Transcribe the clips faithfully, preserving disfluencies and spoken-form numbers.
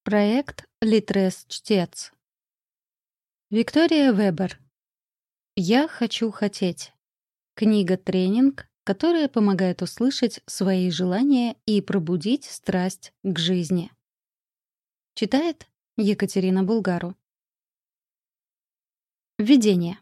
Проект «Литрес-чтец». Виктория Вебер. «Я хочу хотеть». Книга-тренинг, которая помогает услышать свои желания и пробудить страсть к жизни. Читает Екатерина Булгару. Введение.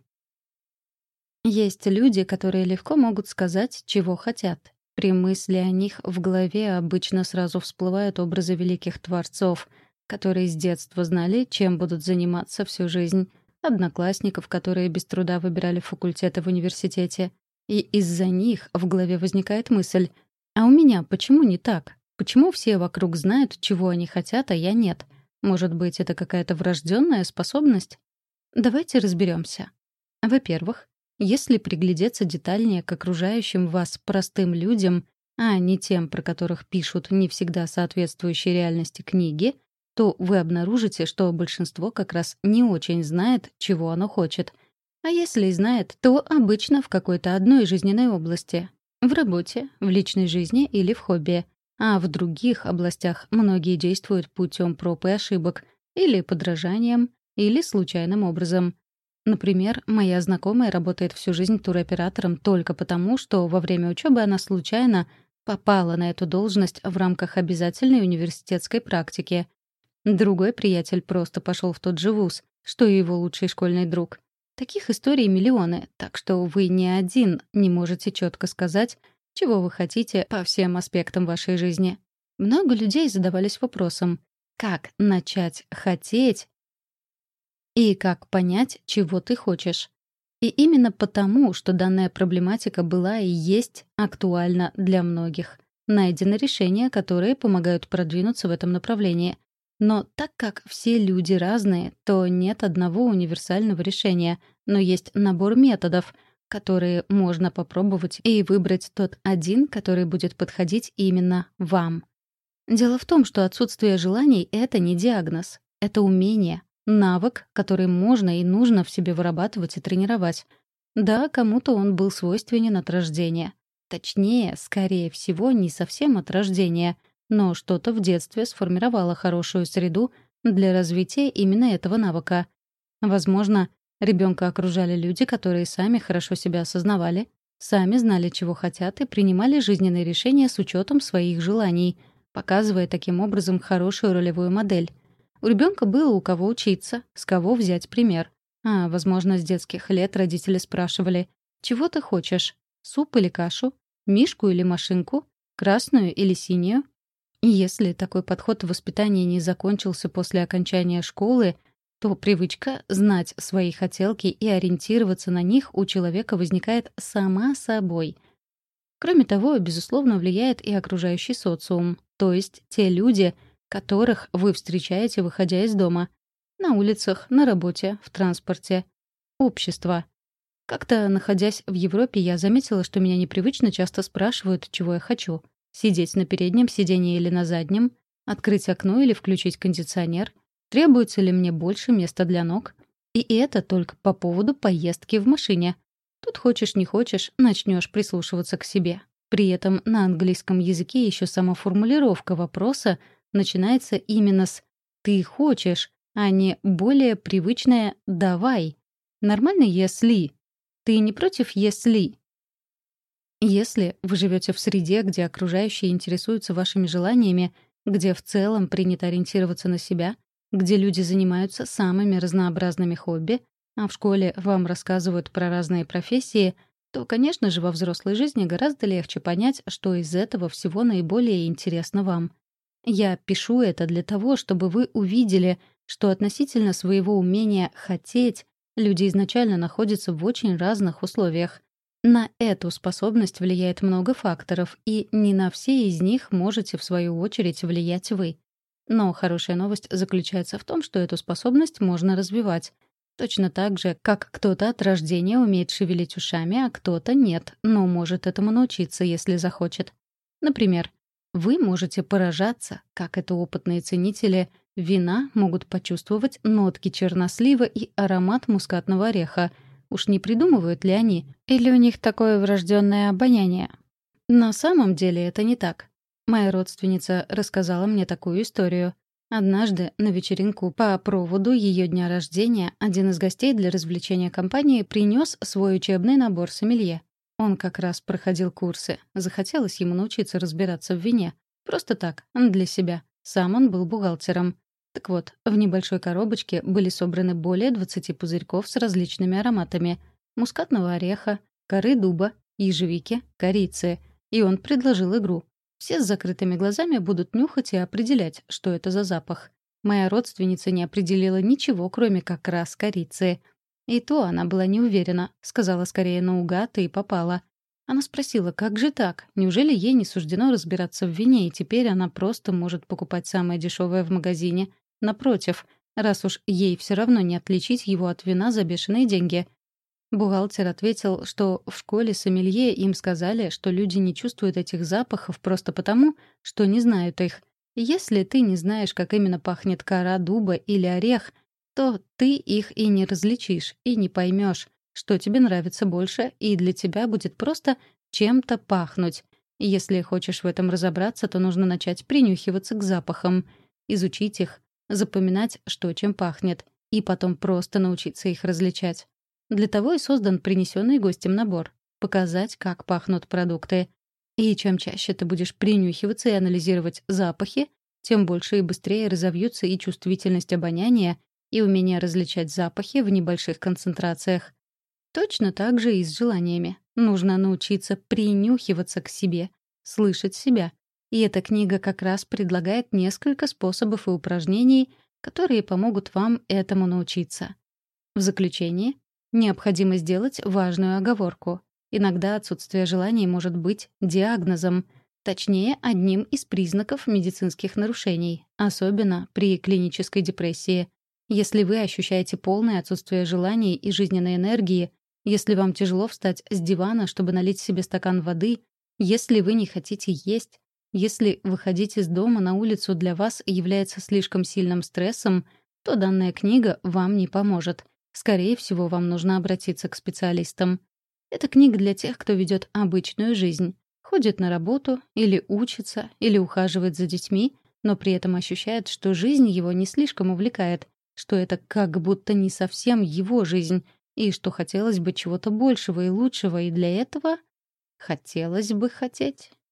Есть люди, которые легко могут сказать, чего хотят. При мысли о них в голове обычно сразу всплывают образы великих творцов, которые с детства знали, чем будут заниматься всю жизнь, одноклассников, которые без труда выбирали факультеты в университете. И из-за них в голове возникает мысль: «А у меня почему не так? Почему все вокруг знают, чего они хотят, а я нет? Может быть, это какая-то врожденная способность?» Давайте разберемся. Во-первых, если приглядеться детальнее к окружающим вас простым людям, а не тем, про которых пишут не всегда соответствующие реальности книги, то вы обнаружите, что большинство как раз не очень знает, чего оно хочет. А если и знает, то обычно в какой-то одной жизненной области. В работе, в личной жизни или в хобби. А в других областях многие действуют путем проб и ошибок, или подражанием, или случайным образом. Например, моя знакомая работает всю жизнь туроператором только потому, что во время учебы она случайно попала на эту должность в рамках обязательной университетской практики. Другой приятель просто пошел в тот же вуз, что и его лучший школьный друг. Таких историй миллионы, так что вы ни один не можете четко сказать, чего вы хотите по всем аспектам вашей жизни. Много людей задавались вопросом, как начать хотеть и как понять, чего ты хочешь. И именно потому, что данная проблематика была и есть актуальна для многих, найдено решения, которые помогают продвинуться в этом направлении. Но так как все люди разные, то нет одного универсального решения, но есть набор методов, которые можно попробовать и выбрать тот один, который будет подходить именно вам. Дело в том, что отсутствие желаний — это не диагноз, это умение, навык, который можно и нужно в себе вырабатывать и тренировать. Да, кому-то он был свойственен от рождения. Точнее, скорее всего, не совсем от рождения — но что-то в детстве сформировало хорошую среду для развития именно этого навыка. Возможно, ребенка окружали люди, которые сами хорошо себя осознавали, сами знали, чего хотят, и принимали жизненные решения с учетом своих желаний, показывая таким образом хорошую ролевую модель. У ребенка было у кого учиться, с кого взять пример. А, возможно, с детских лет родители спрашивали: «Чего ты хочешь? Суп или кашу? Мишку или машинку? Красную или синюю?» И если такой подход в воспитании не закончился после окончания школы, то привычка знать свои хотелки и ориентироваться на них у человека возникает сама собой. Кроме того, безусловно, влияет и окружающий социум, то есть те люди, которых вы встречаете, выходя из дома. На улицах, на работе, в транспорте. Общество. Как-то, находясь в Европе, я заметила, что меня непривычно часто спрашивают, чего я хочу. Сидеть на переднем сиденье или на заднем, открыть окно или включить кондиционер, требуется ли мне больше места для ног. И это только по поводу поездки в машине. Тут хочешь не хочешь, начнешь прислушиваться к себе. При этом на английском языке еще сама формулировка вопроса начинается именно с «ты хочешь», а не более привычное «давай». Нормально «если». Ты не против «если»? Если вы живете в среде, где окружающие интересуются вашими желаниями, где в целом принято ориентироваться на себя, где люди занимаются самыми разнообразными хобби, а в школе вам рассказывают про разные профессии, то, конечно же, во взрослой жизни гораздо легче понять, что из этого всего наиболее интересно вам. Я пишу это для того, чтобы вы увидели, что относительно своего умения «хотеть» люди изначально находятся в очень разных условиях. На эту способность влияет много факторов, и не на все из них можете, в свою очередь, влиять вы. Но хорошая новость заключается в том, что эту способность можно развивать. Точно так же, как кто-то от рождения умеет шевелить ушами, а кто-то нет, но может этому научиться, если захочет. Например, вы можете поражаться, как это опытные ценители вина могут почувствовать нотки чернослива и аромат мускатного ореха. Уж не придумывают ли они? Или у них такое врожденное обоняние? На самом деле это не так. Моя родственница рассказала мне такую историю. Однажды на вечеринку по проводу ее дня рождения один из гостей для развлечения компании принес свой учебный набор сомелье. Он как раз проходил курсы. Захотелось ему научиться разбираться в вине. Просто так, для себя. Сам он был бухгалтером. Так вот, в небольшой коробочке были собраны более двадцати пузырьков с различными ароматами: мускатного ореха, коры дуба, ежевики, корицы. И он предложил игру. Все с закрытыми глазами будут нюхать и определять, что это за запах. Моя родственница не определила ничего, кроме как раз корицы. И то она была не уверена, сказала скорее наугад и попала. Она спросила, как же так? Неужели ей не суждено разбираться в вине, и теперь она просто может покупать самое дешевое в магазине? Напротив, раз уж ей все равно не отличить его от вина за бешеные деньги. Бухгалтер ответил, что в школе сомелье им сказали, что люди не чувствуют этих запахов просто потому, что не знают их. И если ты не знаешь, как именно пахнет кора дуба или орех, то ты их и не различишь, и не поймешь, что тебе нравится больше, и для тебя будет просто чем-то пахнуть. И если хочешь в этом разобраться, то нужно начать принюхиваться к запахам, изучить их, запоминать, что чем пахнет, и потом просто научиться их различать. Для того и создан принесенный гостем набор — показать, как пахнут продукты. И чем чаще ты будешь принюхиваться и анализировать запахи, тем больше и быстрее разовьются и чувствительность обоняния, и умение различать запахи в небольших концентрациях. Точно так же и с желаниями. Нужно научиться принюхиваться к себе, слышать себя. И эта книга как раз предлагает несколько способов и упражнений, которые помогут вам этому научиться. В заключение необходимо сделать важную оговорку. Иногда отсутствие желаний может быть диагнозом, точнее, одним из признаков медицинских нарушений, особенно при клинической депрессии. Если вы ощущаете полное отсутствие желаний и жизненной энергии, если вам тяжело встать с дивана, чтобы налить себе стакан воды, если вы не хотите есть, если выходить из дома на улицу для вас является слишком сильным стрессом, то данная книга вам не поможет. Скорее всего, вам нужно обратиться к специалистам. Это книга для тех, кто ведет обычную жизнь, ходит на работу, или учится, или ухаживает за детьми, но при этом ощущает, что жизнь его не слишком увлекает, что это как будто не совсем его жизнь, и что хотелось бы чего-то большего и лучшего, и для этого хотелось бы хотеть.